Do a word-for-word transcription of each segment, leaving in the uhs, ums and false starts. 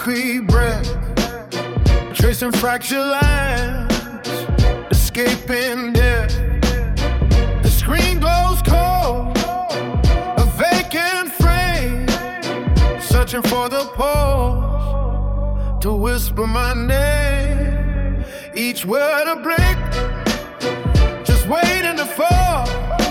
concrete breath, tracing fractured lines, escaping death. The screen glows cold, a vacant frame, searching for the pulse to whisper my name. Each word a brick, just waiting to fall.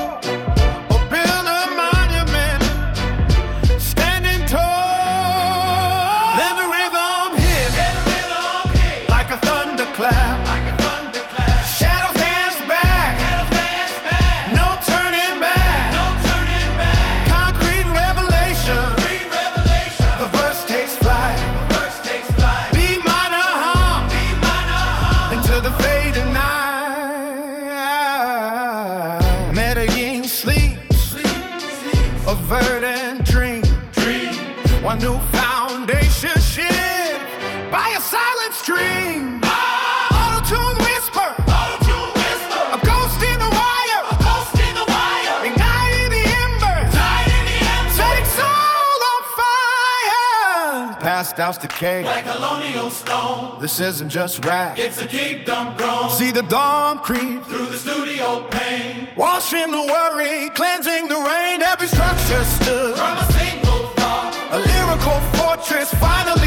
Verdant dream, dream. One new foundation shift by a silent stream. Oh. Auto-tune whisper, auto-tune whisper. A ghost in the wire, a ghost in the wire. Igniting the embers, igniting the embers. Setting soul on fire. Past house decay, like colonial stone. This isn't just rap, it's a kingdom grown. See the dawn creep through the studio pane, washing the worry, cleansing the rain. Every structure stood from a single thought, a lyrical fortress finally